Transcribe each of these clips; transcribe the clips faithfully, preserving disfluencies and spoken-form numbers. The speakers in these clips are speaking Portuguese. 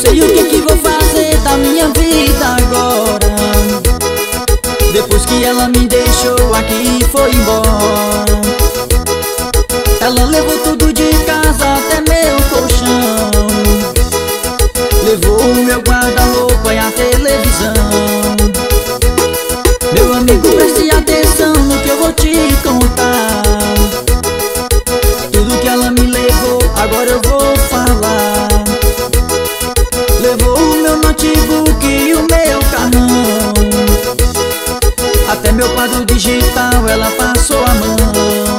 sei o que que vou fazer da minha vida agora, depois que ela me deixou aqui e foi embora. Ela levou tudo de casa, até meu colchão, levou o meu guarda-roupa e a televisão. Meu amigo, preste atenção no que eu vou te contar. Tudo que ela me levou, agora eu vou falar. Levou o meu notebook e o meu carrão, até meu quadro digital ela passou a mão.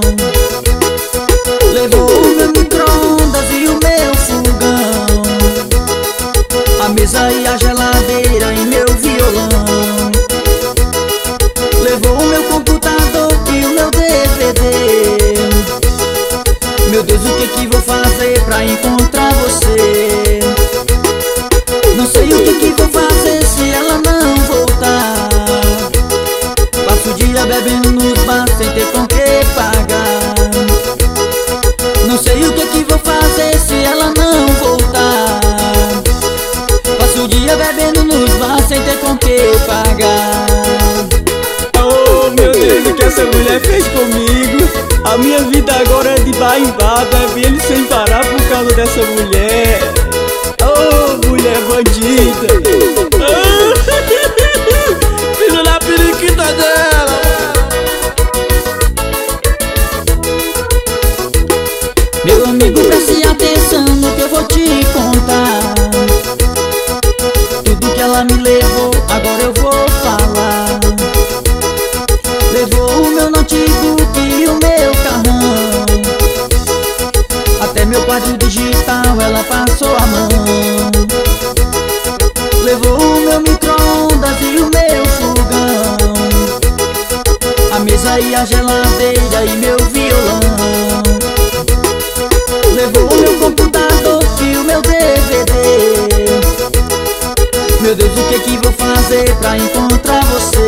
Levou o meu micro-ondas e o meu fogão, a mesa e a geladeira e meu violão. Levou o meu computador e o meu D V D. Meu Deus, o que que vou fazer pra encontrar você? Não sei o que que vou fazer se ela não voltar. Passo o dia bebendo nos bar sem ter com que pagar. Não sei o que que vou fazer se ela não voltar. Passo o dia bebendo nos bar sem ter com que pagar. Oh meu Deus, o que essa mulher fez comigo? A minha vida agora é de bar em bar, bebendo sem parar por causa dessa mulher. Oh, mulher bandida. Oh, filho da periquita dela. Meu amigo, preste atenção no que eu vou te contar. Tudo que ela me levou, agora eu vou falar. Levou o meu notebook e o meu carrão, até meu quadro digital ela passou a mão. Levou o meu micro-ondas e o meu fogão, a mesa e a geladeira e meu violão. Levou o meu computador e o meu D V D. Meu Deus, o que que vou fazer pra encontrar você?